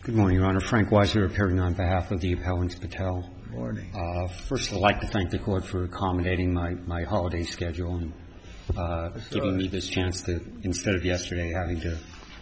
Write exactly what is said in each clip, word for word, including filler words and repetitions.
Good morning, Your Honor. Frank Weiser, appearing on behalf of the appellant Patel. Good morning. Uh, first, I'd like to thank the Court for accommodating my, my holiday schedule and uh, giving me this chance to, instead of yesterday, having to,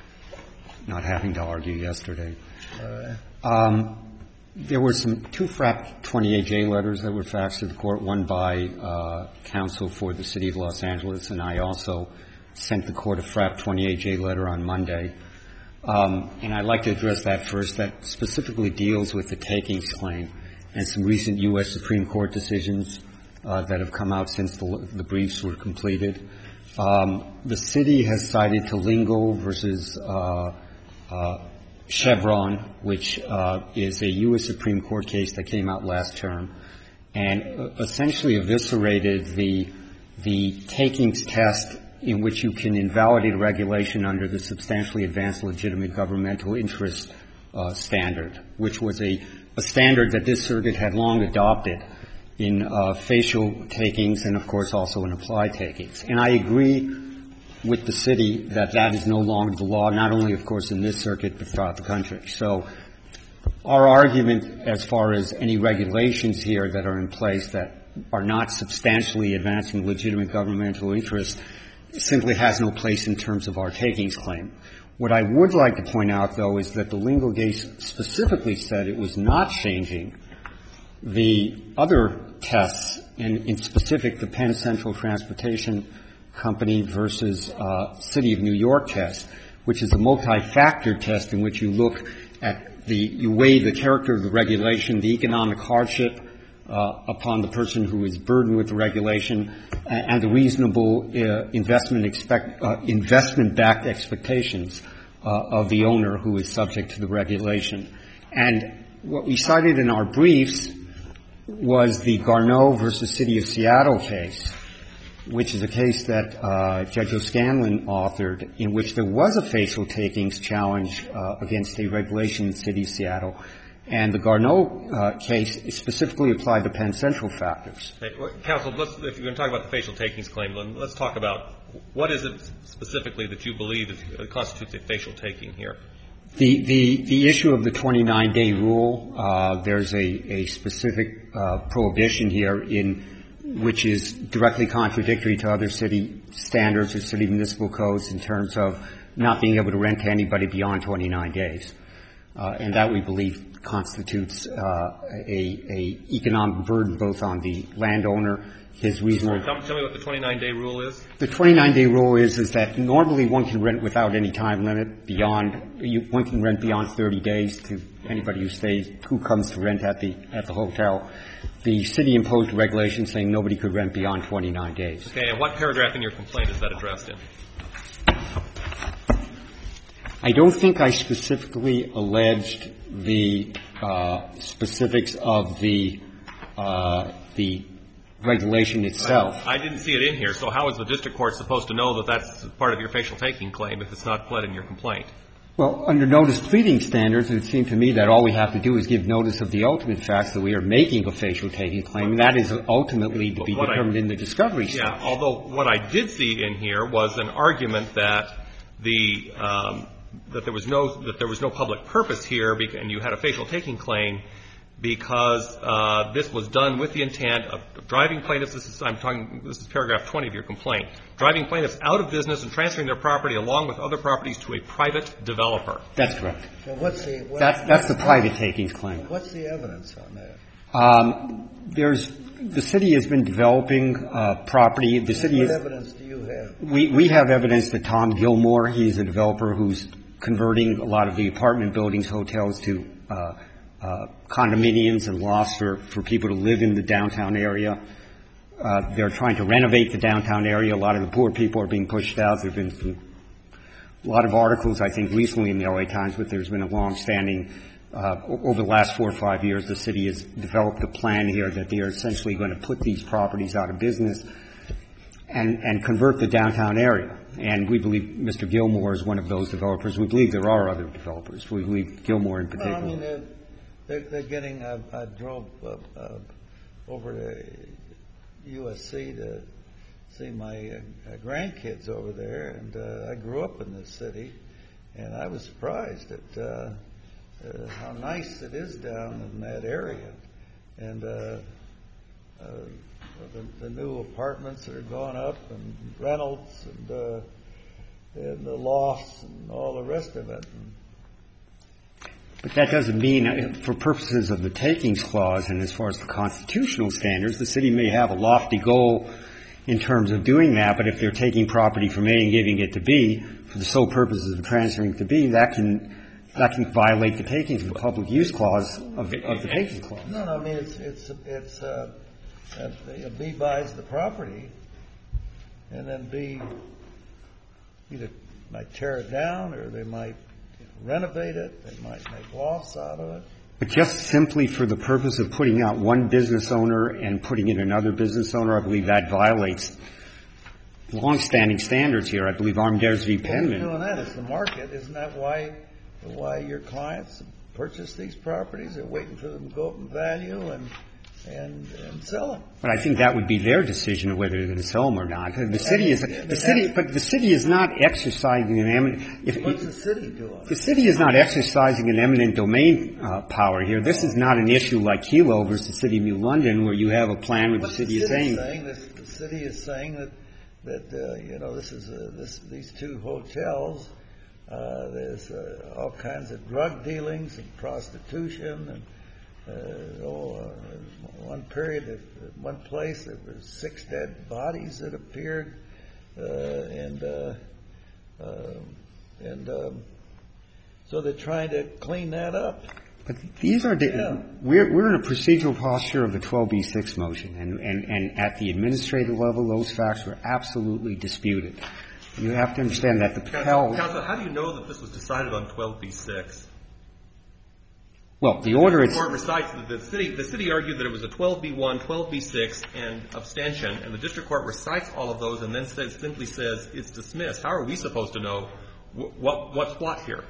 not having to argue yesterday. All right. Um, there were some two F R A P twenty-eight J letters that were faxed to the Court, one by uh, counsel for the City of Los Angeles, and I also sent the Court a F R A P twenty-eight J letter on Monday. Um, and I'd like to address that first. That specifically deals with the takings claim and some recent U S Supreme Court decisions uh, that have come out since the, the briefs were completed. Um, the city has cited Tolingo versus uh, uh, Chevron, which uh, is a U S Supreme Court case that came out last term, and uh, essentially eviscerated the the takings test in which you can invalidate a regulation under the substantially advanced legitimate governmental interest uh, standard, which was a, a standard that this circuit had long adopted in uh, facial takings and, of course, also in applied takings. And I agree with the city that that is no longer the law, not only, of course, in this circuit, but throughout the country. So our argument as far as any regulations here that are in place that are not substantially advancing legitimate governmental interest simply has no place in terms of our takings claim. What I would like to point out, though, is that the Lingo case specifically said it was not changing the other tests, and in specific the Penn Central Transportation Company versus uh, City of New York test, which is a multi-factor test in which you look at the, you weigh the character of the regulation, the economic hardship uh, upon the person who is burdened with the regulation, and the reasonable uh, investment expect, uh, investment-backed expectations uh, of the owner who is subject to the regulation. And what we cited in our briefs was the Garneau versus City of Seattle case, which is a case that uh, Judge O'Scanlan authored, in which there was a facial takings challenge uh, against a regulation in the City of Seattle. And the Garneau uh, case specifically applied the Penn Central factors. Hey, well, counsel, let's, if you're going to talk about the facial takings claim, then let's talk about what is it specifically that you believe is, uh, constitutes a facial taking here. The, the, the issue of the twenty-nine day rule, uh, there's a, a specific uh, prohibition here in which is directly contradictory to other city standards or city municipal codes in terms of not being able to rent to anybody beyond twenty-nine days. Uh, and that, we believe, constitutes uh, a, a economic burden both on the landowner, his reasonable. Tell, tell me what the twenty-nine day rule is. The twenty-nine day rule is is that normally one can rent without any time limit beyond. You, one can rent beyond thirty days to anybody who stays, who comes to rent at the at the hotel. The city imposed a regulation saying nobody could rent beyond twenty-nine days. Okay, and what paragraph in your complaint is that addressed in? I don't think I specifically alleged the uh, specifics of the uh, the regulation itself. I, I didn't see it in here, so how is the district court supposed to know that that's part of your facial taking claim if it's not pled in your complaint? Well, under notice pleading standards, it seemed to me that all we have to do is give notice of the ultimate facts that we are making a facial taking claim, and that is ultimately to be determined I, in the discovery stage. Yeah, although what I did see in here was an argument that the um, that there was no that there was no public purpose here, and you had a facial taking claim because uh, this was done with the intent of driving plaintiffs. This is I'm talking. This is paragraph twenty of your complaint. Driving plaintiffs out of business and transferring their property along with other properties to a private developer. That's correct. So what's the what, that's that's the private takings claim. What's the evidence on that? Um, there's the city has been developing uh, property. The city what is. What evidence do you have? We we have evidence that Tom Gilmore, he's a developer who's converting a lot of the apartment buildings, hotels to uh, uh, condominiums and lofts for, for people to live in the downtown area. Uh, they're trying to renovate the downtown area. A lot of the poor people are being pushed out. There have been some, a lot of articles, I think, recently in the L A Times, but there's been a long-standing, uh, over the last four or five years, the city has developed a plan here that they are essentially going to put these properties out of business and, and convert the downtown area. And we believe Mister Gilmore is one of those developers. We believe there are other developers. We believe Gilmore in particular. Well, I mean, they're, they're, they're getting, uh, I drove uh, uh, over to U S C to see my uh, grandkids over there, and uh, I grew up in this city, and I was surprised at uh, uh, how nice it is down in that area, and uh, uh, the, the new apartments that are going up, and rentals, and uh, and the lofts, and all the rest of it. And but that doesn't mean, uh, for purposes of the takings clause and as far as the constitutional standards, the city may have a lofty goal in terms of doing that, but if they're taking property from A and giving it to B for the sole purposes of transferring it to B, that can that can violate the takings and public use clause of the, of the takings clause. No, no, I mean, it's, it's, it's, uh, uh, B buys the property, and then B either might tear it down, or they might renovate it, they might make lofts out of it. But just simply for the purpose of putting out one business owner and putting in another business owner, I believe that violates longstanding standards here. I believe Armendariz v. Penman. Who's doing that? It's the market. Isn't that why why your clients purchase these properties? They're waiting for them to go up in value and and and sell them. But I think that would be their decision of whether they're going to sell them or not. The city is the city, but the city is not exercising an eminent. If, What's the city doing? The city is not exercising an eminent domain uh, power here. This is not an issue like Kelo versus the City of New London, where you have a plan where the city is saying. saying this, the city is saying that that uh, you know this is uh, this these two hotels. Uh, there's uh, all kinds of drug dealings and prostitution, and uh, oh, uh, one period, at one place, there were six dead bodies that appeared, uh, and uh, uh, and um, so they're trying to clean that up. But these are yeah. we're we're in a procedural posture of the twelve B six motion, and, and and at the administrative level, those facts were absolutely disputed. You have to understand that the Pell. Counsel, how do you know that this was decided on twelve B six? Well, the order is. The court recites that the city, the city argued that it was a twelve B one, twelve B six, and abstention, and the district court recites all of those and then says, simply says it's dismissed. How are we supposed to know wh- what what's what here?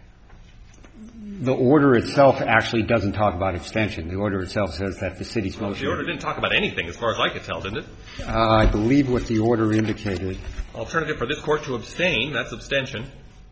The order itself actually doesn't talk about abstention. The order itself says that the city's Well, motion. the order didn't talk about anything, as far as I could tell, didn't it? Uh, I believe what the order indicated. Alternative for this court to abstain, that's abstention.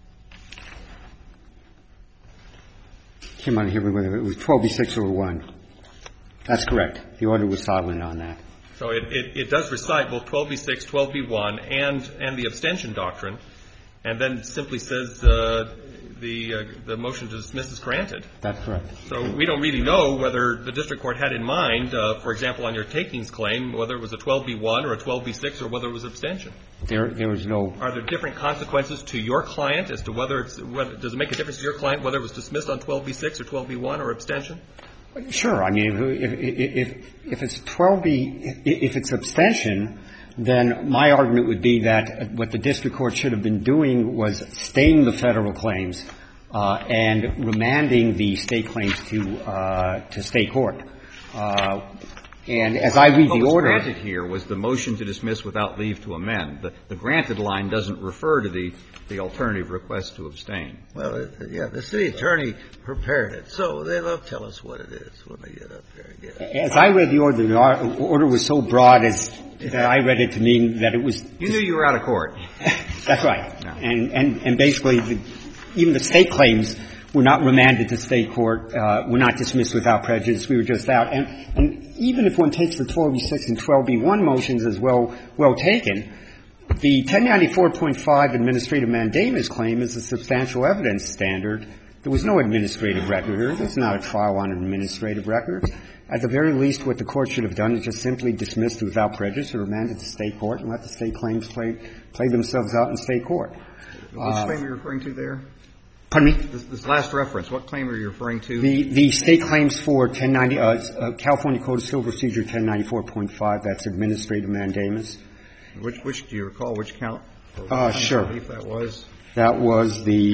Came on here with it was twelve B six over one. That's correct. The order was silent on that. So it, it, it does recite both twelve B six, twelve B one, and and the abstention doctrine, and then simply says uh, the uh, the motion to dismiss is granted. That's correct. So we don't really know whether the district court had in mind, uh, for example, on your takings claim, whether it was a twelve B one or a twelve B six or whether it was abstention. There, there was no. Are there different consequences to your client as to whether it's whether does it make a difference to your client whether it was dismissed on twelve B six or twelve B one or abstention? Sure. I mean, if if if it's twelve B, if it's abstention, then my argument would be that what the district court should have been doing was staying the federal claims uh, and remanding the state claims to uh, to state court. Uh, and as I read what the was order, granted here was the motion to dismiss without leave to amend. The, the granted line doesn't refer to the the alternative request to abstain. Well, it, yeah, the city attorney prepared it, so they'll tell us what it is when they get up there. Yeah. As I read the order, the order was so broad as that I read it to mean that it was. You knew you were out of court. That's right. No. And, and, and basically, the, even the state claims were not remanded to state court, uh, were not dismissed without prejudice. We were just out. And, and even if one takes the twelve B six and twelve B one motions as well, well taken, the ten ninety-four point five administrative mandamus claim is a substantial evidence standard. There was no administrative record here. There's not a trial on an administrative record. At the very least, what the court should have done is just simply dismissed without prejudice or remanded to state court and let the state claims play, play themselves out in state court. Which Uh, claim are you referring to there? Pardon me? This, this last reference, what claim are you referring to? The, the state claims for ten ninety, uh, uh, California Code of Civil Procedure ten ninety-four point five, that's administrative mandamus. Which, which, do you recall which count? Uh, sure. I believe that was. That was the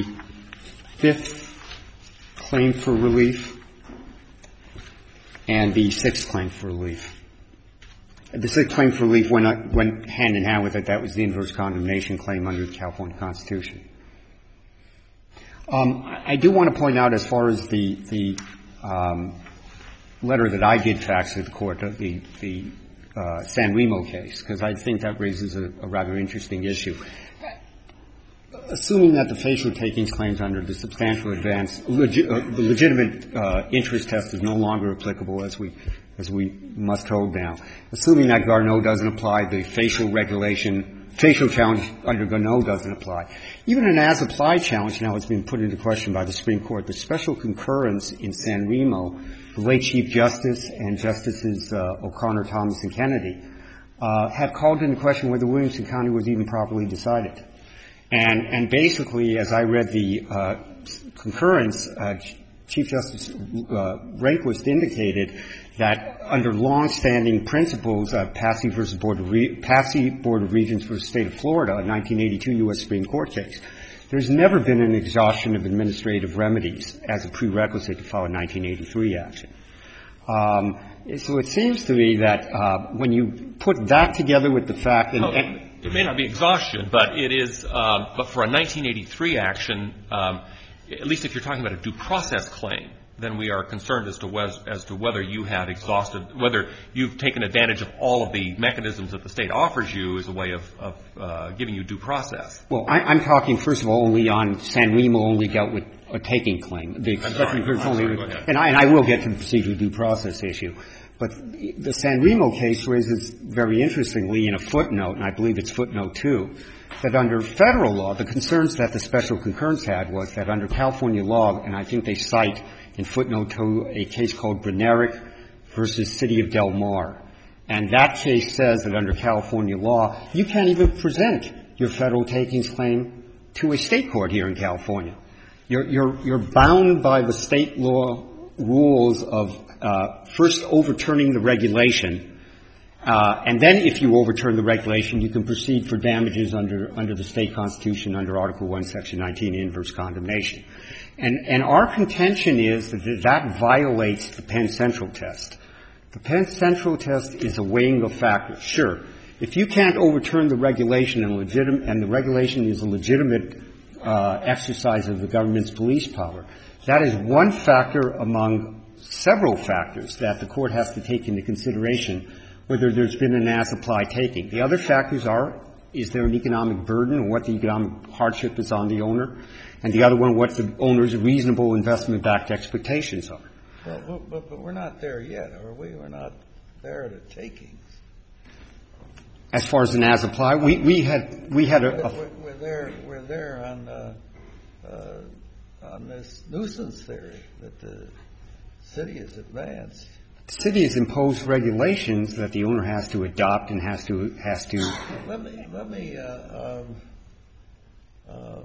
fifth claim for relief and the sixth claim for relief. The sixth claim for relief went, uh, went hand in hand with it. That was the inverse condemnation claim under the California Constitution. Um, I, I do want to point out, as far as the, the um, letter that I did fax to the court, uh, the, the uh, San Remo case, because I think that raises a, a rather interesting issue. assuming that the facial takings claims under the substantial advance, legi- uh, the legitimate uh, interest test is no longer applicable as we as we must hold now. Assuming that Garneau doesn't apply, the facial regulation, facial challenge under Garneau doesn't apply. Even an as-applied challenge now has been put into question by the Supreme Court. The special concurrence in San Remo, the late Chief Justice and Justices uh, O'Connor, Thomas, and Kennedy uh, have called into question whether Williamson County was even properly decided. And, and basically, as I read the uh, concurrence, uh, Chief Justice uh, Rehnquist indicated that under long-standing principles, uh, Passy versus Board of Re- Passy Board of Regents versus the State of Florida, a nineteen eighty-two U S Supreme Court case, there's never been an exhaustion of administrative remedies as a prerequisite to file a nineteen eighty-three action. Um, so it seems to me that uh, when you put that together with the fact that oh, it may not be exhaustion, but it is. Um, but for a nineteen eighty-three action, um, at least if you're talking about a due process claim, then we are concerned as to, wes- as to whether you have exhausted, whether you've taken advantage of all of the mechanisms that the state offers you as a way of, of uh, giving you due process. Well, I, I'm talking, first of all, only on San Remo only dealt with a taking claim. The I'm sorry. I'm sorry. only, Go ahead. and, I, and I will get to the procedural due process issue. But the San Remo case raises very interestingly in a footnote, and I believe it's footnote two, that under federal law, the concerns that the special concurrence had was that under California law, and I think they cite in footnote two a case called Brenerick versus City of Del Mar. And that case says that under California law, you can't even present your federal takings claim to a state court here in California. You're, you're, you're bound by the state law rules of uh, first overturning the regulation, uh, and then if you overturn the regulation, you can proceed for damages under under the state constitution under Article one, Section nineteen, inverse condemnation. And, and our contention is that that violates the Penn Central test. The Penn Central test is a weighing of factors. Sure, if you can't overturn the regulation and legitimate, and the regulation is a legitimate uh, exercise of the government's police power, that is one factor among several factors that the court has to take into consideration whether there's been an as-applied taking. The other factors are, is there an economic burden and what the economic hardship is on the owner? And the other one, what the owner's reasonable investment-backed expectations are. Well, but, but we're not there yet, are we? We're not there at a takings. As far as an as-applied, we, we had we had a, a we're, we're there. We're there on uh, uh, on this nuisance theory that the city has advanced. The city has imposed regulations that the owner has to adopt and has to has to. Let me let me. Uh, um, uh,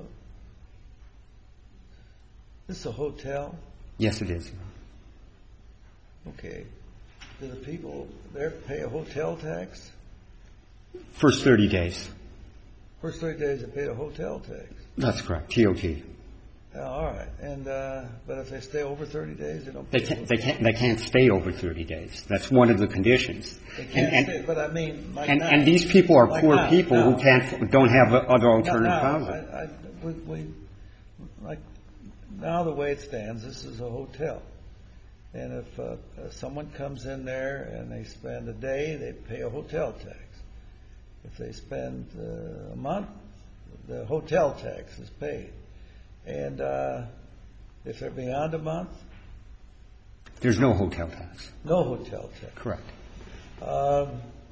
this is a hotel. Yes, it is. Okay. Do the people there pay a hotel tax? First thirty days. First thirty days they pay a hotel tax. That's correct. T O T. Yeah, all right. And uh, but if they stay over thirty days, they don't. They Pay can't. They can't. They can't stay over thirty days. That's one of the conditions. They can't and, stay, and, but I mean, like and, now, and these people are like poor now, people now. who can't, don't have other alternative now, housing. I, I, we, we, like now, the way it stands, this is a hotel, and if uh, uh, someone comes in there and they spend a day, they pay a hotel tax. If they spend uh, a month, the hotel tax is paid, and uh, if they're beyond a month, there's no hotel tax. no hotel tax. Correct. Um,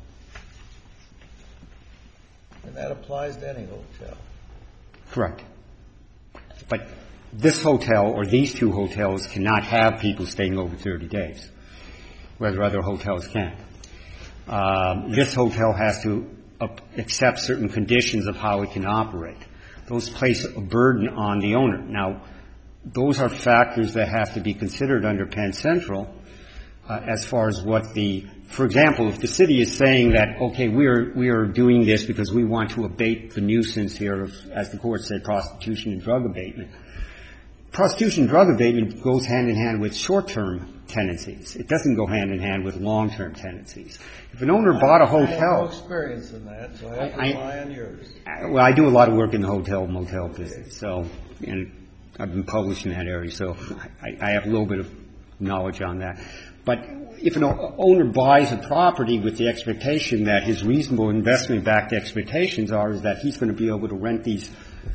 and that applies to any hotel. Correct. But this hotel or these two hotels cannot have people staying over thirty days, whether other hotels can. Um, this hotel has to uh, accept certain conditions of how it can operate. Those place a burden on the owner. Now, those are factors that have to be considered under Penn Central uh, as far as what the, for example, if the city is saying that, okay, we are, we are doing this because we want to abate the nuisance here of, as the court said, prostitution and drug abatement. Prostitution and drug abatement goes hand in hand with short-term tenancies. It doesn't go hand in hand with long-term tenancies. If an owner bought a hotel... I have no experience in that, so I have to I, rely on yours. I, well, I do a lot of work in the hotel motel business, so, and I've been published in that area, so I, I have a little bit of knowledge on that. But if an owner buys a property with the expectation that his reasonable investment-backed expectations are is that he's going to be able to rent these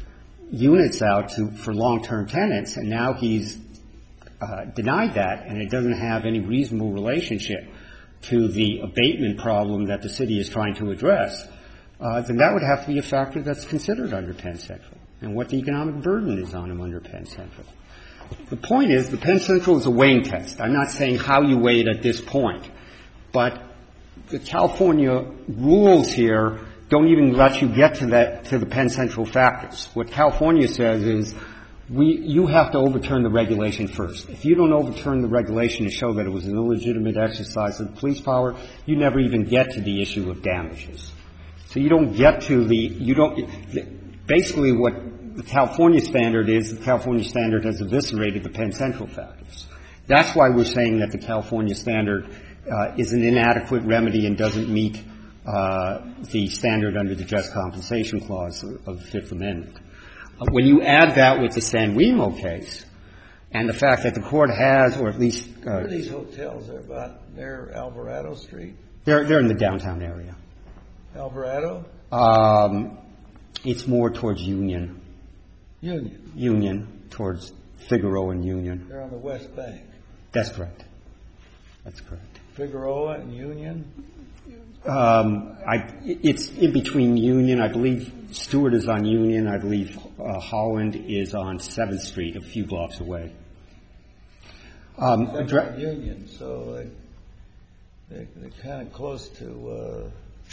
units out to, for long-term tenants, and now he's uh, denied that, and it doesn't have any reasonable relationship to the abatement problem that the city is trying to address, uh, then that would have to be a factor that's considered under Penn Central, and what the economic burden is on him under Penn Central. The point is, the Penn Central is a weighing test. I'm not saying how you weigh it at this point, but the California rules here don't even let you get to that, to the Penn Central factors. What California says is, we, you have to overturn the regulation first. If you don't overturn the regulation to show that it was an illegitimate exercise of the police power, you never even get to the issue of damages. So you don't get to the, you don't, basically what the California standard is, the California standard has eviscerated the Penn Central factors. That's why we're saying that the California standard uh, is an inadequate remedy and doesn't meet uh, the standard under the Just Compensation Clause of, of the Fifth Amendment. Uh, when you add that with the San Remo case and the fact that the court has, or at least uh, where are these hotels? They're about near Alvarado Street. They're they're in the downtown area. Alvarado. Um, it's more towards Union. Union. Union, towards Figueroa and Union. They're on the West Bank. That's correct. That's correct. Figueroa and Union? Um, I, it's in between Union. I believe Stewart is on Union. I believe uh, Holland is on seventh Street, a few blocks away. Um, That's dra- on Union, so they, they, they're kind of close to,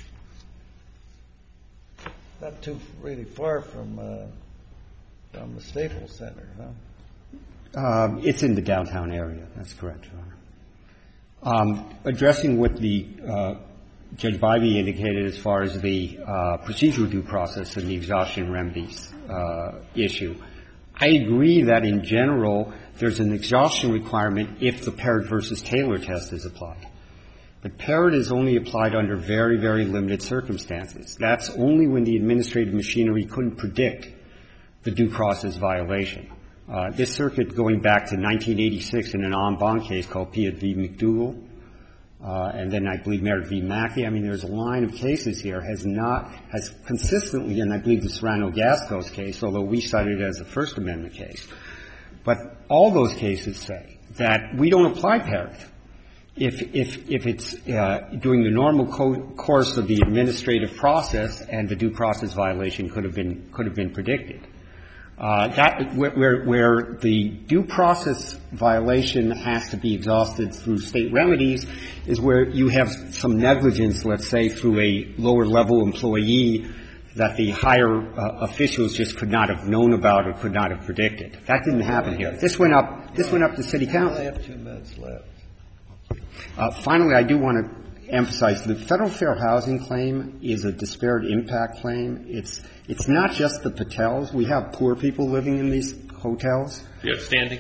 uh, not too really far from, uh, from the Staples Center, huh? Um, it's in the downtown area. That's correct, Your Honor. Um, addressing what the uh, Judge Bybee indicated as far as the uh, procedural due process and the exhaustion remedies uh, issue, I agree that in general there's an exhaustion requirement if the Parrott versus Taylor test is applied. But Parrott is only applied under very, very limited circumstances. That's only when the administrative machinery couldn't predict the due process violation. Uh, this circuit, going back to nineteen eighty-six in an en banc case called Piatt v. McDougall, uh, and then I believe Merritt v. Mackey. I mean, there's a line of cases here has not, has consistently, and I believe the Serrano-Gascos case, although we cited it as a First Amendment case. But all those cases say that we don't apply Parrott if, if, if it's uh, during the normal co- course of the administrative process and the due process violation could have been, could have been predicted. Uh, that where, where the due process violation has to be exhausted through state remedies is where you have some negligence, let's say, through a lower level employee that the higher uh, officials just could not have known about or could not have predicted. That didn't happen here. This went up. This went up to City Council. I have two minutes left. Uh, finally, I do want to emphasize the federal fair housing claim is a disparate impact claim. It's it's not just the Patels. We have poor people living in these hotels. Do you have standing?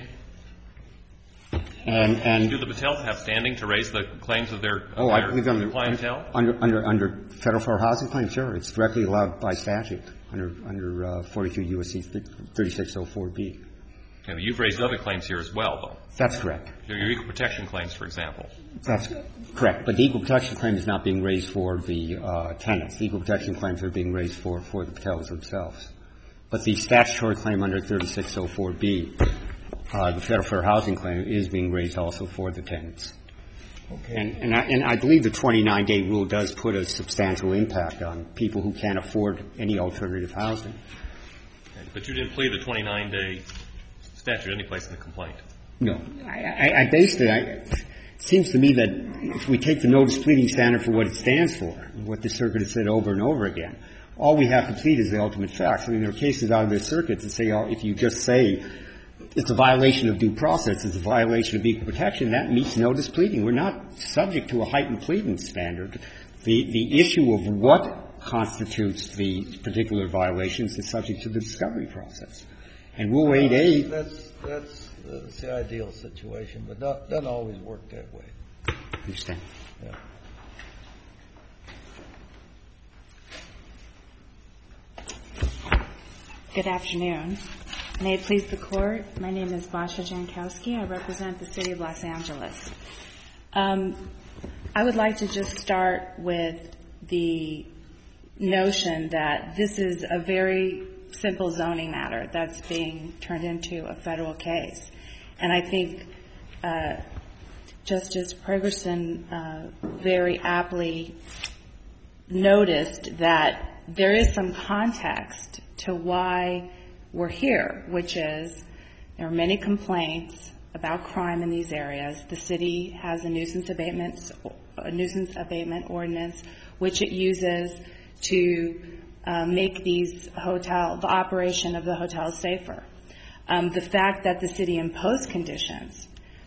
And and do the Patels have standing to raise the claims of their, of oh, their I believe under clientele? Under under under federal fair housing claim, sure, it's directly allowed by statute under under uh, forty-two U S C thirty-six oh four B. Okay, but you've raised other claims here as well, though. That's correct. Your equal protection claims, for example. That's correct. But the equal protection claim is not being raised for the uh, tenants. The equal protection claims are being raised for, for the Patels themselves. But the statutory claim under thirty-six oh four B, uh, the federal fair housing claim, is being raised also for the tenants. Okay. And, and, I, and I believe the twenty-nine day rule does put a substantial impact on people who can't afford any alternative housing. Okay. But you didn't plead the twenty-nine day statute any place in the complaint. No. I, I, I based it, I, it seems to me that if we take the notice pleading standard for what it stands for, what the circuit has said over and over again, all we have to plead is the ultimate facts. I mean, there are cases out of this circuit that say, oh, if you just say it's a violation of due process, it's a violation of equal protection, that meets notice pleading. We're not subject to a heightened pleading standard. The, the issue of what constitutes the particular violations is subject to the discovery process. And Rule eight A. That's, that's, that's the ideal situation, but not, doesn't always work that way. I understand. Yeah. Good afternoon. May it please the Court, my name is Basha Jankowski. I represent the City of Los Angeles. Um, I would like to just start with the notion that this is a very simple zoning matter that's being turned into a federal case. And I think uh, Justice Pregerson uh, very aptly noticed that there is some context to why we're here, which is there are many complaints about crime in these areas. The city has a nuisance abatement, a nuisance abatement ordinance, which it uses to uh, make these hotel, the operation of the hotels safer. Um, the fact that the city imposed conditions,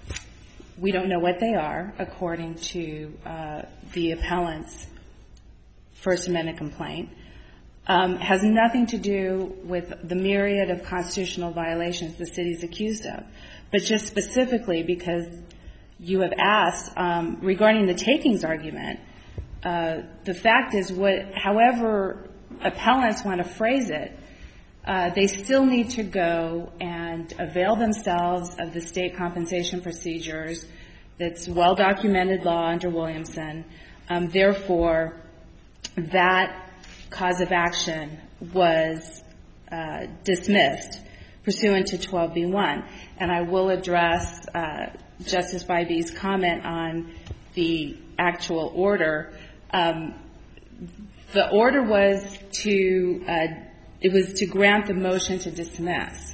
we don't know what they are, according to uh, the appellant's First Amendment complaint, um, has nothing to do with the myriad of constitutional violations the city is accused of, but just specifically because you have asked um, regarding the takings argument. Uh, the fact is, what, however appellants want to phrase it, uh, they still need to go and avail themselves of the state compensation procedures. That's well-documented law under Williamson. Um, therefore, that cause of action was uh, dismissed pursuant to twelve B one. And I will address uh, Justice Bybee's comment on the actual order. Um, the order was to uh, it was to grant the motion to dismiss.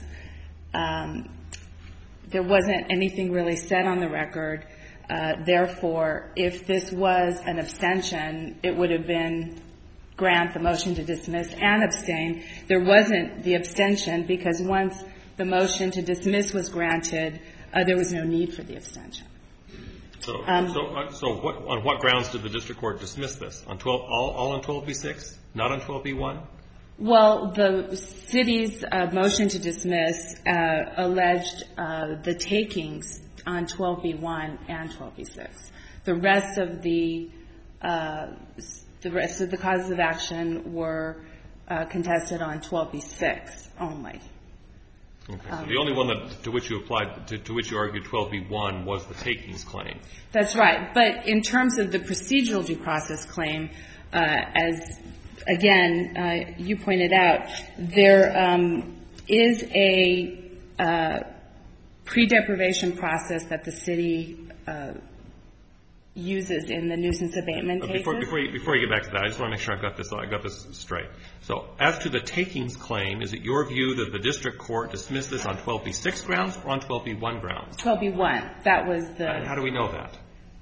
Um, there wasn't anything really said on the record. Uh, therefore, if this was an abstention, it would have been grant the motion to dismiss and abstain. There wasn't the abstention because once the motion to dismiss was granted, uh, there was no need for the abstention. So, Um, so, uh, so what, on what grounds did the district court dismiss this? On twelve, all, all on twelve B six, not on twelve B one? Well, the city's uh, motion to dismiss uh, alleged uh, the takings on twelve B one and twelve B six. The rest of the uh, the rest of the causes of action were uh, contested on twelve B six only. Okay. So the only one that, to which you applied, to, to which you argued twelve B one was the takings claim. That's right. But in terms of the procedural due process claim, uh, as again uh, you pointed out, there um, is a uh, pre-deprivation process that the city uh, uses in the nuisance abatement cases. Before, before, you, before you get back to that, I just want to make sure I've got this, I got this straight. So as to the takings claim, is it your view that the district court dismissed this on twelve B six grounds or on twelve B one grounds? twelve B one. That was the... And how do we know that?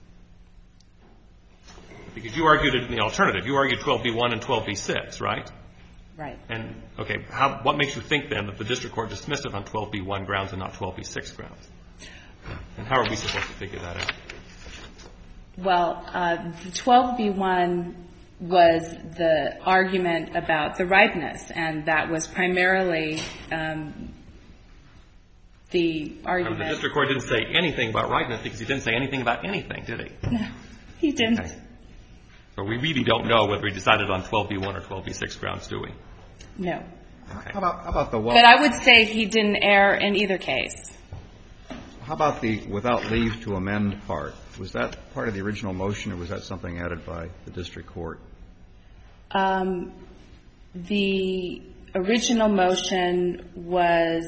Because you argued it in the alternative. You argued twelve B one and twelve B six, right? Right. And, okay, how, what makes you think then that the district court dismissed it on twelve B one grounds and not twelve B six grounds? And how are we supposed to figure that out? Well, uh, the twelve B one was the argument about the ripeness, and that was primarily um, the argument. And the district court didn't say anything about ripeness because he didn't say anything about anything, did he? No, he didn't. Okay. So we really don't know whether he decided on twelve B one or twelve B six grounds, do we? No. Okay. How about, how about the well? But I would say he didn't err in either case. How about the without leave to amend part? Was that part of the original motion, or was that something added by the district court? Um, the original motion was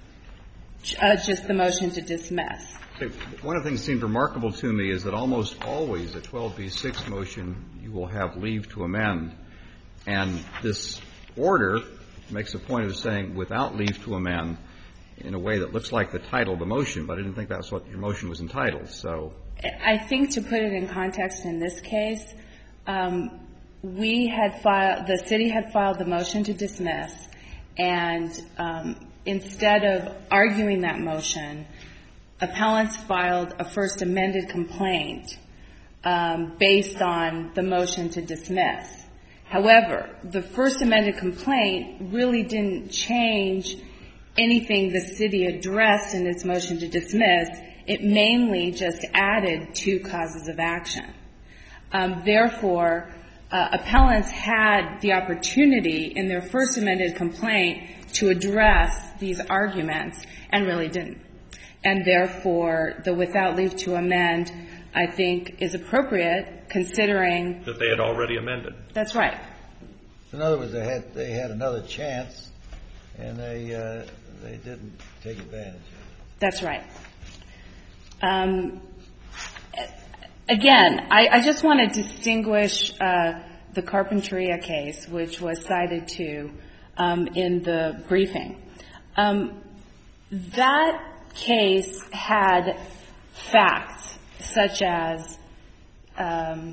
uh, just the motion to dismiss. One of the things that seemed remarkable to me is that almost always a twelve B six motion you will have leave to amend, and this order makes a point of saying without leave to amend in a way that looks like the title of the motion, but I didn't think that's what your motion was entitled. So I think to put it in context in this case, um, we had filed, the city had filed the motion to dismiss, and um, instead of arguing that motion, appellants filed a first amended complaint um, based on the motion to dismiss. However, the first amended complaint really didn't change anything the city addressed in its motion to dismiss. It mainly just added two causes of action. Um, therefore, uh, appellants had the opportunity in their first amended complaint to address these arguments and really didn't. And therefore, the without leave to amend, I think, is appropriate considering that they had already amended. That's right. In other words, they had they had another chance and they uh, they didn't take advantage of it. That's right. Um, again, I, I just want to distinguish uh, the Carpinteria case, which was cited to um, in the briefing. Um, that case had facts such as um,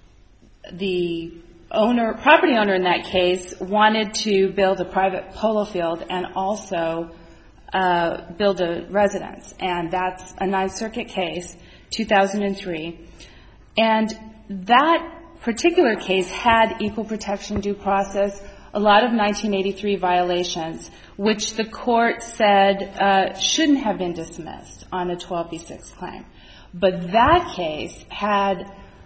the owner, property owner in that case wanted to build a private polo field and also uh, build a residence. And that's a Ninth Circuit case, two thousand three. And that particular case had equal protection due process, a lot of nineteen eighty-three violations, which the court said uh, shouldn't have been dismissed on a twelve B six claim. But that case had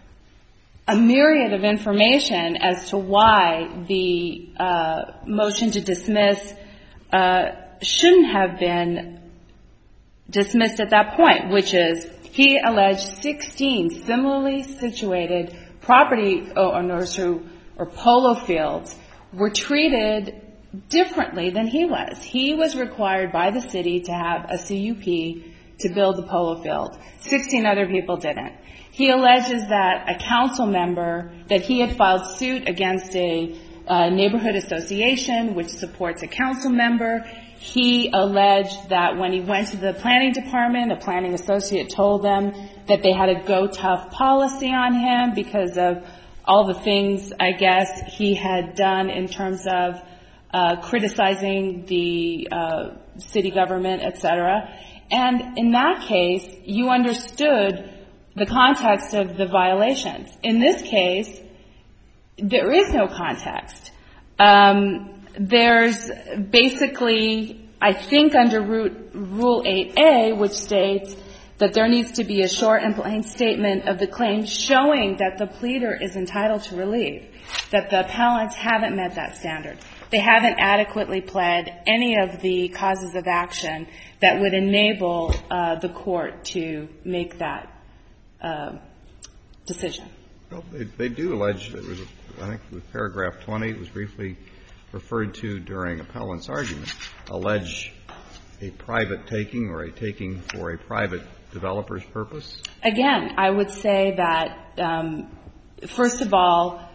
a myriad of information as to why the uh, motion to dismiss uh, shouldn't have been dismissed at that point, which is he alleged sixteen similarly situated property owners who, or polo fields were treated differently than he was. He was required by the city to have a C U P to build the polo field. sixteen other people didn't. He alleges that a council member, that he had filed suit against a uh, neighborhood association which supports a council member. He alleged that when he went to the planning department, a planning associate told them that they had a go tough policy on him because of all the things, I guess, he had done in terms of uh, criticizing the uh, city government, et cetera. And in that case, you understood the context of the violations. In this case, there is no context. Um, there's basically, I think under Rule eight A, which states that there needs to be a short and plain statement of the claim showing that the pleader is entitled to relief, that the appellants haven't met that standard. They haven't adequately pled any of the causes of action that would enable uh, the court to make that uh, decision. Well, they, they do allege, that was, I think with paragraph twenty, it was briefly referred to during appellant's argument, allege a private taking or a taking for a private developer's purpose? Again, I would say that, um, first of all,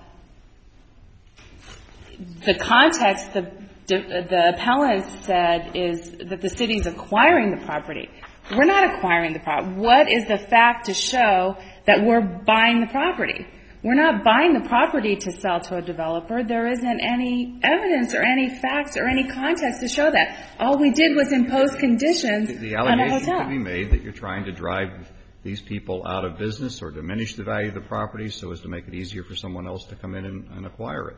the context the, the appellant said is that the city is acquiring the property. We're not acquiring the property. What is the fact to show that we're buying the property? We're not buying the property to sell to a developer. There isn't any evidence or any facts or any context to show that. All we did was impose conditions the, the on a hotel. allegation could be made that you're trying to drive these people out of business or diminish the value of the property so as to make it easier for someone else to come in and, and acquire it.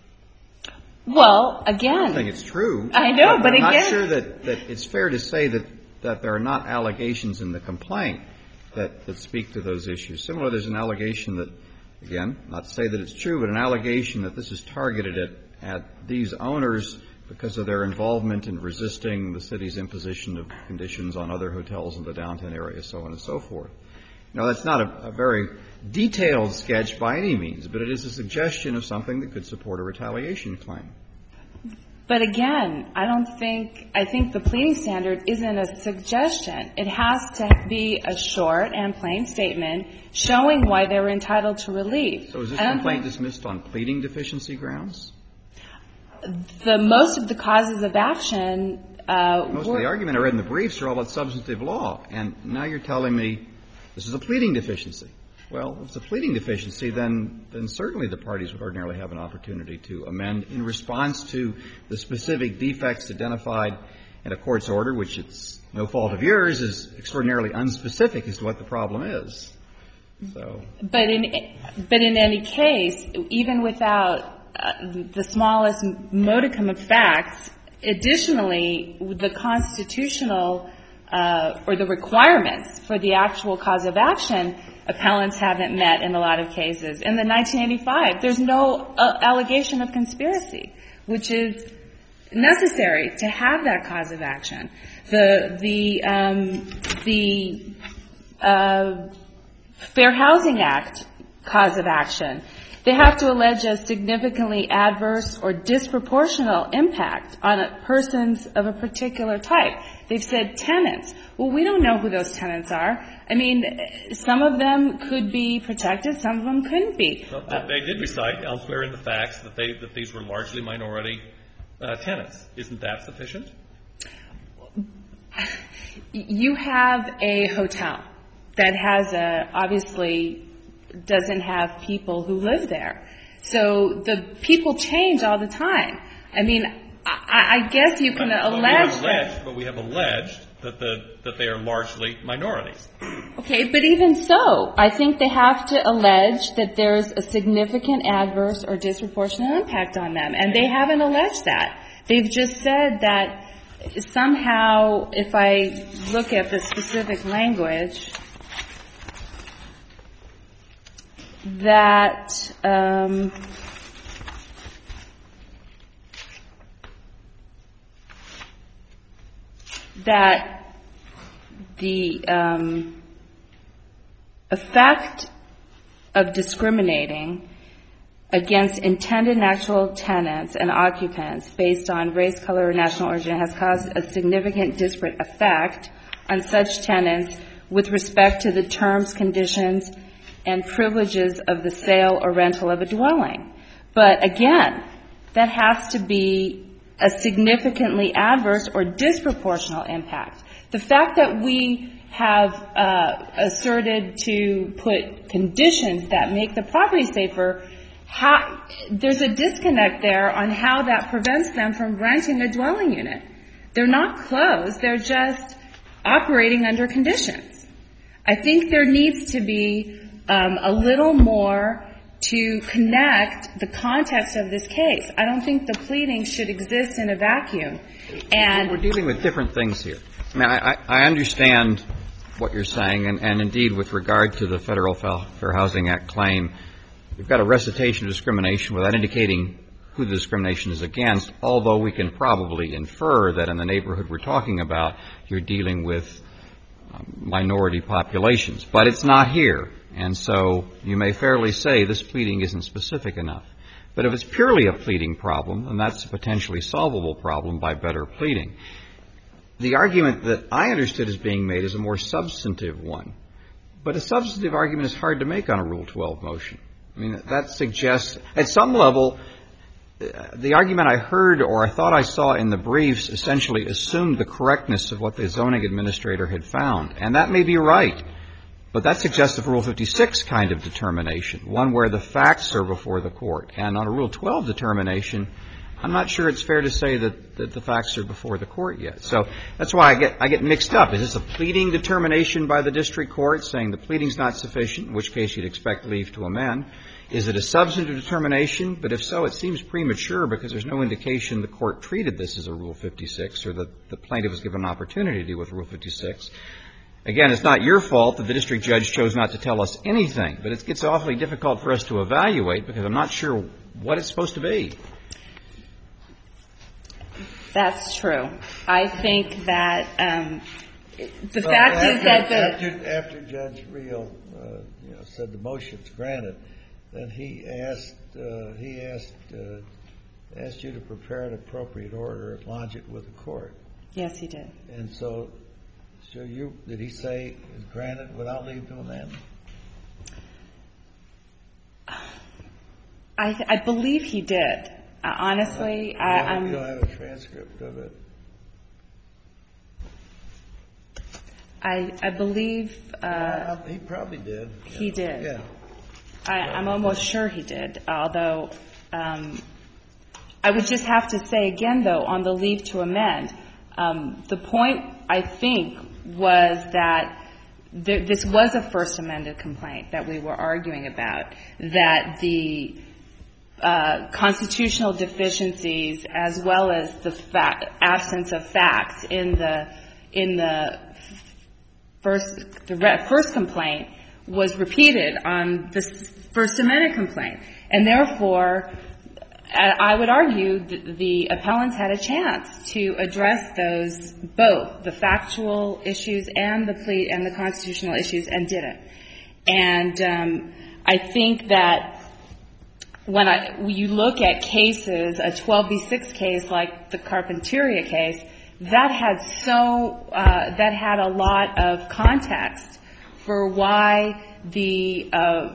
Well, again. I think it's true. I know, but, but I'm again. I'm not sure that, that it's fair to say that, that there are not allegations in the complaint that, that speak to those issues. Similarly, there's an allegation that, again, not to say that it's true, but an allegation that this is targeted at, at these owners because of their involvement in resisting the city's imposition of conditions on other hotels in the downtown area, so on and so forth. Now, that's not a, a very detailed sketch by any means, but it is a suggestion of something that could support a retaliation claim. But again, I don't think, I think the pleading standard isn't a suggestion. It has to be a short and plain statement showing why they were entitled to relief. So is this complaint dismissed on pleading deficiency grounds? The most of the causes of action uh, Most were, of the argument I read in the briefs are all about substantive law. And now you're telling me this is a pleading deficiency. Well, if it's a pleading deficiency, then, then certainly the parties would ordinarily have an opportunity to amend in response to the specific defects identified in a court's order, which it's no fault of yours, is extraordinarily unspecific as to what the problem is. So. But in, but in any case, even without uh, the smallest modicum of facts, additionally, the constitutional uh, or the requirements for the actual cause of action, appellants haven't met in a lot of cases. In the nineteen eighty-five, there's no uh, allegation of conspiracy, which is necessary to have that cause of action. The the um, the uh, Fair Housing Act cause of action They have to allege a significantly adverse or disproportional impact on a persons of a particular type. They've said tenants. Well, we don't know who those tenants are. I mean, some of them could be protected, some of them couldn't be. Well, they did recite elsewhere in the facts that they that these were largely minority uh, tenants. Isn't that sufficient? You have a hotel that has a, obviously doesn't have people who live there. So the people change all the time. I mean, I, I guess you can but, allege, but we have alleged, but we have alleged that the that they are largely minorities. Okay, but even so, I think they have to allege that there's a significant adverse or disproportionate impact on them, and they haven't alleged that. They've just said that somehow, if I look at the specific language, that um, that the um, effect of discriminating against intended and actual tenants and occupants based on race, color, or national origin has caused a significant disparate effect on such tenants with respect to the terms, conditions, and privileges of the sale or rental of a dwelling. But again, that has to be a significantly adverse or disproportional impact. The fact that we have uh, asserted to put conditions that make the property safer, how, there's a disconnect there on how that prevents them from renting a dwelling unit. They're not closed. They're just operating under conditions. I think there needs to be um, a little more to connect the context of this case. I don't think the pleading should exist in a vacuum. And we're dealing with different things here. I mean, I, I understand what you're saying, and, and indeed, with regard to the Federal Fair Housing Act claim, we've got a recitation of discrimination without indicating who the discrimination is against, although we can probably infer that in the neighborhood we're talking about, you're dealing with um, minority populations. But it's not here. And so you may fairly say this pleading isn't specific enough. But if it's purely a pleading problem, then that's a potentially solvable problem by better pleading. The argument that I understood as being made is a more substantive one. But a substantive argument is hard to make on a Rule twelve motion. I mean, that suggests, at some level, the argument I heard or I thought I saw in the briefs essentially assumed the correctness of what the zoning administrator had found. And that may be right. But that suggests a Rule fifty-six kind of determination, one where the facts are before the court. And on a Rule twelve determination, I'm not sure it's fair to say that, that the facts are before the court yet. So that's why I get, I get mixed up. Is this a pleading determination by the district court saying the pleading's not sufficient, in which case you'd expect leave to amend? Is it a substantive determination? But if so, it seems premature because there's no indication the court treated this as a Rule fifty-six or that the plaintiff was given an opportunity to deal with Rule fifty-six. Again, it's not your fault that the district judge chose not to tell us anything, but it gets awfully difficult for us to evaluate because I'm not sure what it's supposed to be. That's true. I think that um, the well, fact after, is that the after, after Judge Rio, uh, you know, said the motion's granted, then he asked uh, he asked uh, asked you to prepare an appropriate order and lodge it with the court. Yes, he did. And so. So you, did he say it's granted without leave to amend? I, I believe he did. Uh, honestly, you I, don't, I'm. You don't have a transcript of it? I, I believe. Uh, well, he probably did. He know. did. Yeah. I, I'm almost sure he did, although um, I would just have to say again, though, on the leave to amend, um, the point, I think, was that th- this was a first amended complaint that we were arguing about, that the uh, constitutional deficiencies as well as the fa- absence of facts in the in the first the re- first complaint was repeated on the first amended complaint, and therefore I would argue that the appellants had a chance to address those, both the factual issues and the plea and the constitutional issues, and didn't. And um, I think that when I, when you look at cases, a twelve B six case like the Carpinteria case, that had so, uh, that had a lot of context for why the, uh,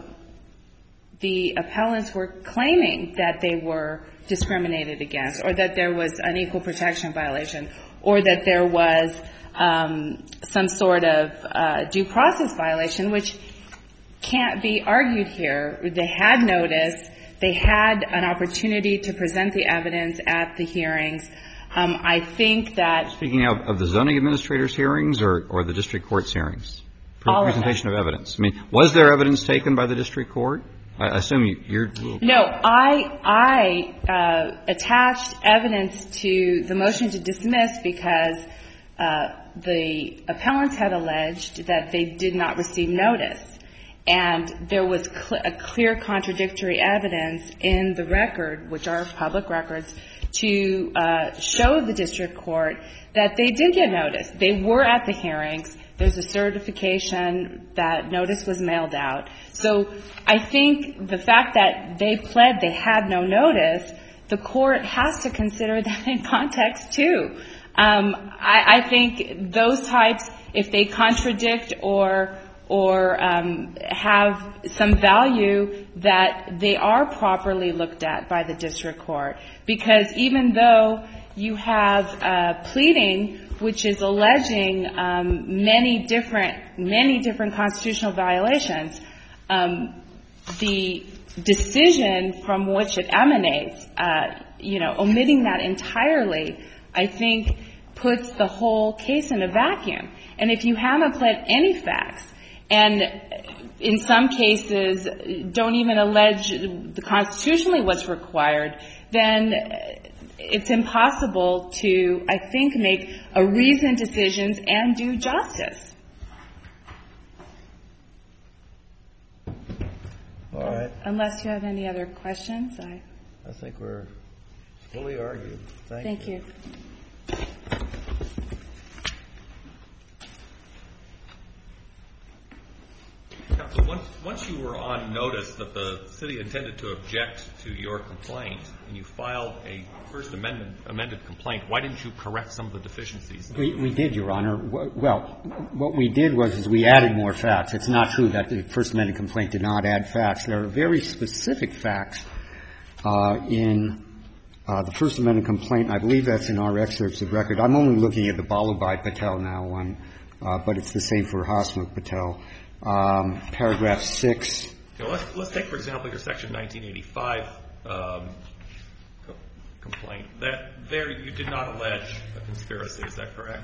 the appellants were claiming that they were discriminated against, or that there was an equal protection violation, or that there was um, some sort of uh, due process violation, which can't be argued here. They had notice. They had an opportunity to present the evidence at the hearings. Um, I think that... Speaking of, of the zoning administrator's hearings or, or the district court's hearings? All of Presentation of evidence. I mean, was there evidence taken by the district court? I assume you, you're... No, I, I uh, attached evidence to the motion to dismiss because uh, the appellants had alleged that they did not receive notice. And there was cl- a clear contradictory evidence in the record, which are public records, to uh, show the district court that they did get notice. They were at the hearings. There's a certification that notice was mailed out. So I think the fact that they pled they had no notice, the court has to consider that in context, too. Um, I, I think those types, if they contradict or or um, have some value, that they are properly looked at by the district court. Because even though you have uh, pleading, which is alleging um, many different many different constitutional violations, um, the decision from which it emanates, uh, you know, omitting that entirely, I think puts the whole case in a vacuum. And if you haven't pled any facts, and in some cases don't even allege the constitutionally what's required, then it's impossible to, I think, make a reasoned decisions and do justice. All right. Unless you have any other questions, I... I think we're fully argued. Thank, Thank you. you. Counsel, once, once you were on notice that the city intended to object to your complaint and you filed a First Amendment amended complaint, why didn't you correct some of the deficiencies? We, we did, Your Honor. Well, what we did was is we added more facts. It's not true that the First Amendment complaint did not add facts. There are very specific facts uh, in uh, the First Amendment complaint. I believe that's in our excerpts of record. I'm only looking at the Balubhai Patel now one, uh, but it's the same for Hasmukh Patel. Um, paragraph six. You know, let's, let's take, for example, your Section nineteen eighty-five um, co- complaint. That there you did not allege a conspiracy. Is that correct?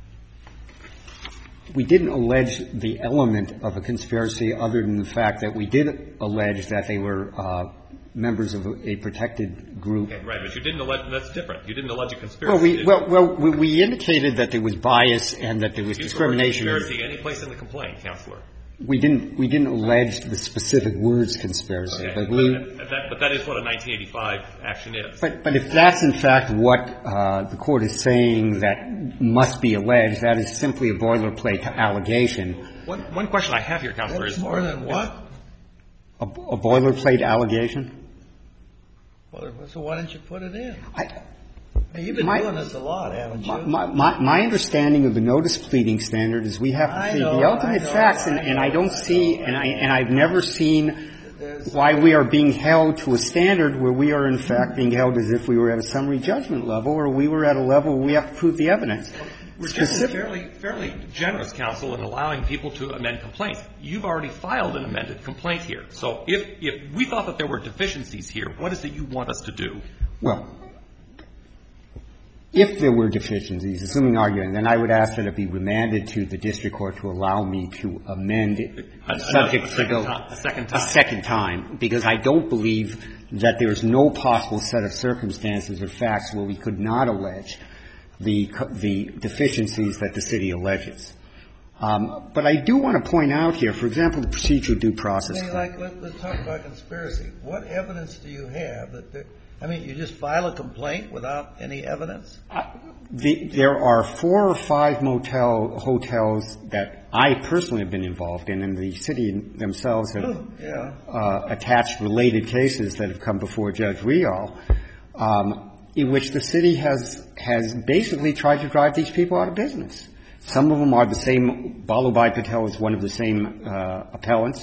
We didn't allege the element of a conspiracy other than the fact that we did allege that they were uh, members of a, a protected group. Okay, right, but you didn't allege, that's different. You didn't allege a conspiracy. Well, we, well, well, we, we indicated that there was bias and that there was Use discrimination. The word conspiracy any place in the complaint, Counselor. We didn't, we didn't allege the specific words conspiracy. Okay. But, we, but, that, but that is what a nineteen eighty-five action is. but, but if that's in fact what uh, the court is saying that must be alleged, that is simply a boilerplate allegation. One, one question I have here, Counselor, That's is more than what? A, a boilerplate allegation? Well, so why didn't you put it in? I, Hey, you've been my, doing this a lot, haven't you? My, my, my understanding of the notice pleading standard is we have to I see know, the ultimate I know, facts, and I and know, I don't I see, know, and I I know. and I've never seen There's- why we are being held to a standard where we are in fact being held as if we were at a summary judgment level, or we were at a level where we have to prove the evidence. we're generally fairly, fairly generous, Counsel, in allowing people to amend complaints. You've already filed an amended complaint here. So if, if we thought that there were deficiencies here, what is it you want us to do? Well, if there were deficiencies, assuming arguing, then I would ask that it be remanded to the district court to allow me to amend it A- subject a to second the time- a second time. a second time, because I don't believe that there is no possible set of circumstances or facts where we could not allege the co- the deficiencies that the city alleges. Um, but I do want to point out here, for example, the procedural due process. I mean, like, let, let's talk about conspiracy. What evidence do you have that there, I mean, you just file a complaint without any evidence? Uh, the, there are four or five motel hotels that I personally have been involved in, and the city themselves have yeah. uh, attached related cases that have come before Judge Rial, um, in which the city has has basically tried to drive these people out of business. Some of them are the same. Balubhai Patel is one of the same uh, appellants,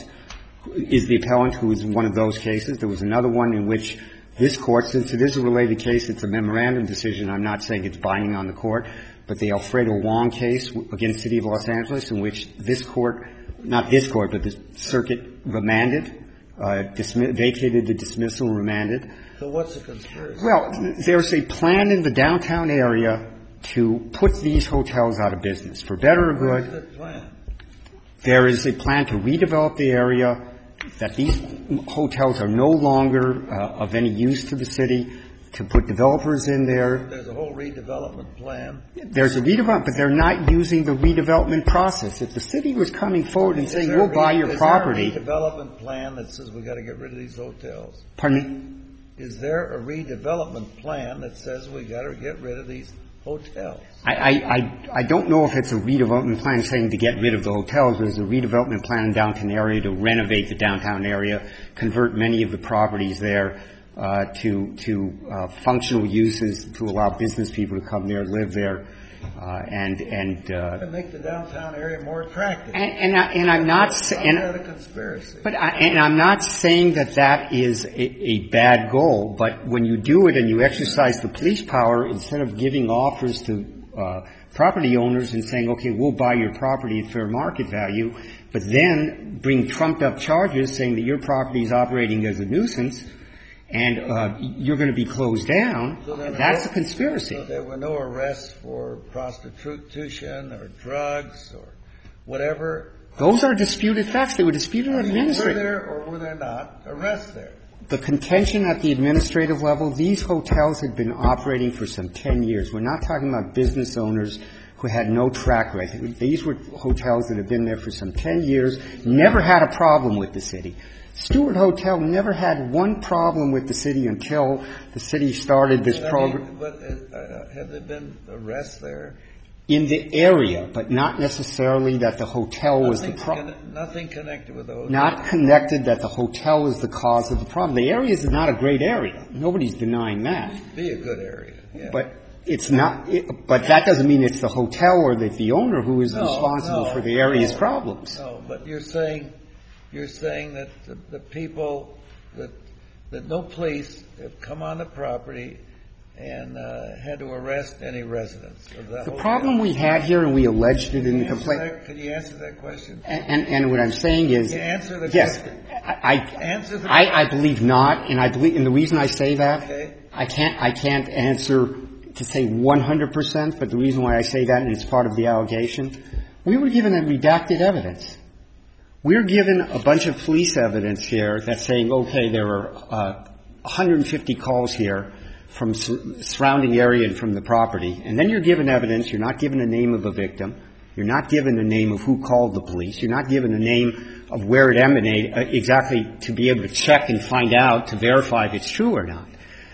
is the appellant who is one of those cases. There was another one in which this Court, since it is a related case, it's a memorandum decision. I'm not saying it's binding on the Court, but the Alfredo Wong case against the City of Los Angeles, in which this Court, not this Court, but the circuit remanded, uh, dismiss, vacated the dismissal and remanded. So what's the conspiracy? Well, there's a plan in the downtown area to put these hotels out of business, for better or good. Where's the plan? There is a plan to redevelop the area, that these hotels are no longer uh, of any use to the city, to put developers in there. There's a whole redevelopment plan. There's a redevelopment, but they're not using the redevelopment process. If the city was coming forward and saying, we'll buy your property. Is there a redevelopment plan that says we've got to get rid of these hotels? Pardon me? Is there a redevelopment plan that says we've got to get rid of these hotels? I, I, I, I don't know if it's a redevelopment plan saying to get rid of the hotels. There's a redevelopment plan in downtown area to renovate the downtown area, convert many of the properties there uh, to to uh, functional uses, to allow business people to come there, live there, uh, and and uh, to make the downtown area more attractive. And, and, I, and I'm not saying, a conspiracy. But I, and I'm not saying that that is a, a bad goal. But when you do it and you exercise the police power, instead of giving offers to uh, property owners and saying, okay, we'll buy your property at fair market value, but then bring trumped up charges saying that your property is operating as a nuisance and uh, you're going to be closed down, so that's no, a conspiracy. So there were no arrests for prostitution or drugs or whatever? Those are disputed facts. They were disputed I at mean, administrative. Were there or were there not arrests there? The contention at the administrative level, these hotels had been operating for some ten years. We're not talking about business owners who had no track record. These were hotels that had been there for some ten years, never had a problem with the city. Stewart Hotel never had one problem with the city until the city started this but program. I mean, but uh, have there been arrests there? In the area, but not necessarily that the hotel nothing was the problem. Con- nothing connected with the hotel. Not connected that the hotel was the cause of the problem. The area is not a great area. Nobody's denying that. It'd be a good area. Yeah. But it's not. It, but that doesn't mean it's the hotel or that the owner who is no, responsible no, for the area's no, problems. No, but you're saying you're saying that the, the people that that no police have come on the property and uh, had to arrest any residents of that The hotel. problem we had here, and we alleged it in the complaint. That, could you answer that question? And, and, and what I'm saying is, Can you answer the yes, question? I, I, Answer the I, I believe not, and I believe, and the reason I say that, Okay. I can't, I can't answer to say one hundred percent, but the reason why I say that, and it's part of the allegation, we were given a redacted evidence. We're given a bunch of police evidence here that's saying, okay, there are uh, one hundred fifty calls here from sur- surrounding area and from the property, and then you're given evidence. You're not given a name of a victim. You're not given a name of who called the police. You're not given a name of where it emanated uh, exactly to be able to check and find out to verify if it's true or not.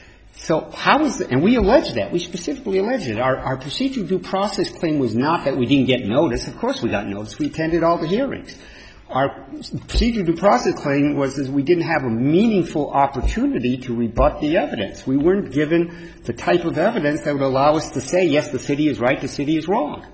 So how is it, and we allege that. We specifically allege it. Our, our procedural due process claim was not that we didn't get notice. Of course we got notice. We attended all the hearings. Our procedural due process claim was that we didn't have a meaningful opportunity to rebut the evidence. We weren't given the type of evidence that would allow us to say, yes, the city is right, the city is wrong.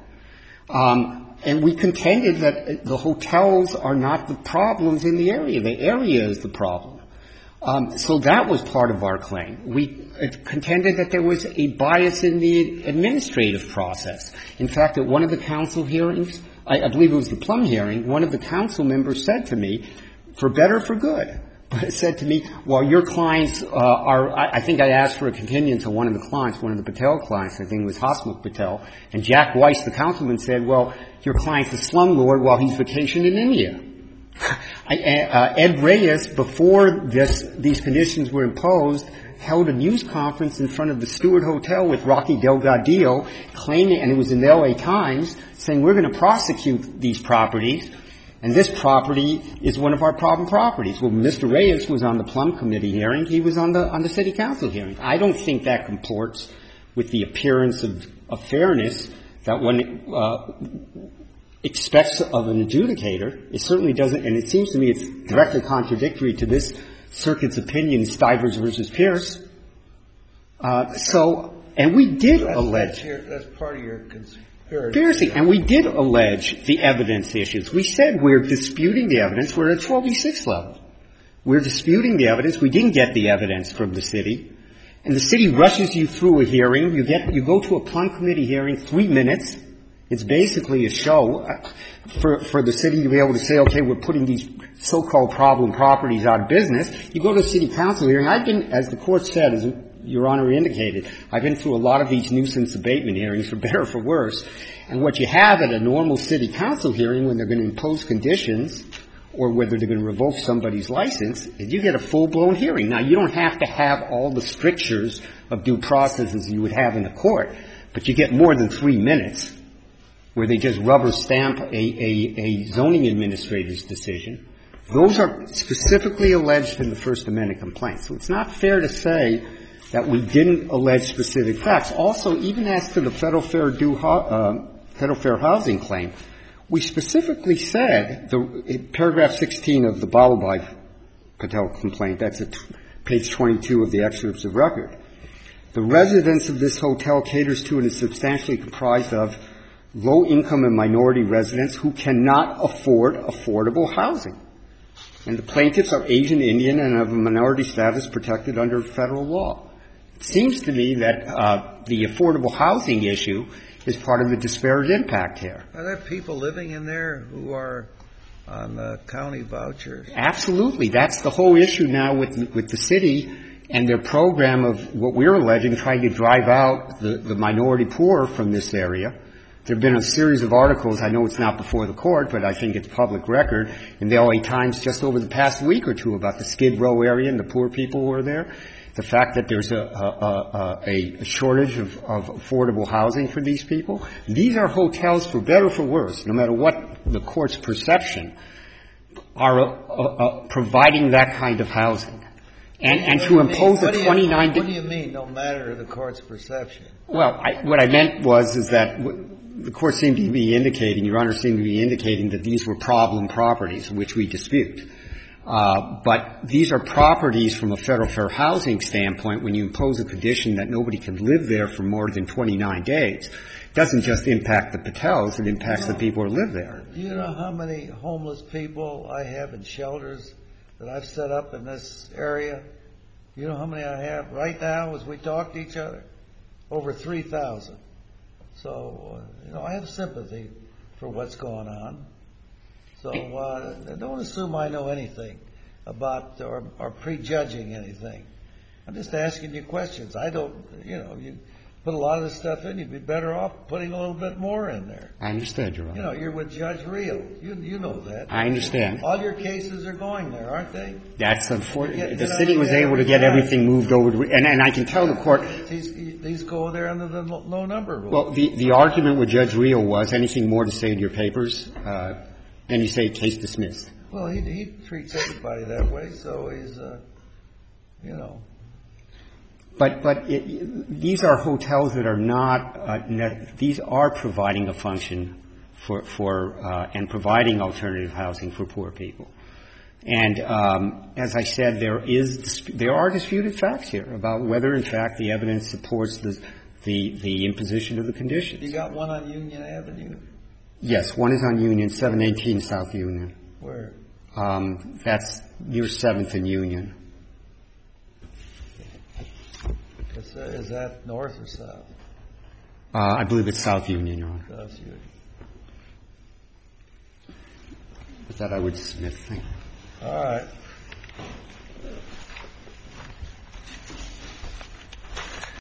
Um, and we contended that the hotels are not the problems in the area. The area is the problem. Um, so that was part of our claim. We contended that there was a bias in the administrative process. In fact, at one of the council hearings, I, I believe it was the Plum hearing, one of the council members said to me, for better or for good, but it said to me, well, your clients uh, are, I, I think I asked for a continuance of one of the clients, one of the Patel clients, I think it was Hasmukh Patel, and Jack Weiss, the councilman, said, well, your client's a slumlord while he's vacationed in India. I, uh, Ed Reyes, before this, these conditions were imposed, held a news conference in front of the Stewart Hotel with Rocky Delgadillo, claiming, and it was in the L A Times, saying we're going to prosecute these properties And this property is one of our problem properties. Well, Mister Reyes was on the Plum Committee hearing. He was on the on the City Council hearing. I don't think that comports with the appearance of, of fairness that one uh, expects of an adjudicator. It certainly doesn't, and it seems to me it's directly contradictory to this circuit's opinion, Stivers versus Pierce. Uh, so, and we did that's, allege. That's, your, that's part of your conspiracy. Conspiracy. And we did allege the evidence issues. We said we're disputing the evidence. We're at twelve B six level. We're disputing the evidence. We didn't get the evidence from the city. And the city rushes you through a hearing. You get, you go to a Plum Committee hearing, three minutes. It's basically a show for, for the city to be able to say, okay, we're putting these so-called problem properties out of business. You go to a City Council hearing. I've been, as the Court said, as Your Honor indicated, I've been through a lot of these nuisance abatement hearings, for better or for worse. And what you have at a normal City Council hearing when they're going to impose conditions or whether they're going to revoke somebody's license is you get a full-blown hearing. Now, you don't have to have all the strictures of due process as you would have in a court, but you get more than three minutes where they just rubber stamp a, a, a zoning administrator's decision. Those are specifically alleged in the First Amendment complaint. So it's not fair to say that we didn't allege specific facts. Also, even as to the Federal Fair, due, uh, Federal Fair Housing claim, we specifically said, the, in paragraph sixteen of the Balabhai Patel complaint, that's at page twenty-two of the excerpts of record, the residence of this hotel caters to and is substantially comprised of low-income and minority residents who cannot afford affordable housing. And the plaintiffs are Asian, Indian, and of a minority status protected under federal law. It seems to me that uh, the affordable housing issue is part of the disparate impact here. Are there people living in there who are on uh, county vouchers? Absolutely. That's the whole issue now with with the city and their program of what we're alleging, trying to drive out the, the minority poor from this area. There have been a series of articles, I know it's not before the court, but I think it's public record, in the L A Times just over the past week or two about the Skid Row area and the poor people who are there. The fact that there's a, a, a, a shortage of, of affordable housing for these people. These are hotels, for better or for worse, no matter what the court's perception, are uh, uh, providing that kind of housing. And, and to impose a twenty-nine... What do you mean, no matter the court's perception? Well, I, what I meant was is that the court seemed to be indicating, Your Honor seemed to be indicating that these were problem properties, which we dispute. Uh, but these are properties from a federal fair housing standpoint. When you impose a condition that nobody can live there for more than twenty-nine days, it doesn't just impact the Patels, it impacts you know, the people who live there. Do you know how many homeless people I have in shelters that I've set up in this area? You know how many I have right now as we talk to each other? Over three thousand. So, uh, you know, I have sympathy for what's going on. So uh, don't assume I know anything about or, or prejudging anything. I'm just asking you questions. I don't, you know, you put a lot of this stuff in, you'd be better off putting a little bit more in there. I understand, Your Honor. You know, you're with Judge Reel. You you know that. I understand. All your cases are going there, aren't they? That's unfortunate. The you know, city was able to get everything moved over to, and, and I can tell the court. These, these go there under the low number rule. Well, the, the argument with Judge Reel was anything more to say in your papers, uh, then you say case dismissed. Well, he he treats everybody that way, so he's, uh, you know. But but it, these are hotels that are not. Uh, net, these are providing a function for for uh, and providing alternative housing for poor people. And um, as I said, there is there are disputed facts here about whether, in fact, the evidence supports the the, the imposition of the conditions. You got one on Union Avenue. Yes, one is on Union, seven eighteen South Union. Where? Um, that's near seventh and Union. Is, uh, is that north or south? Uh, I believe it's South Union, Your Honor. South Union. With that, I would submit. Thank you. All right.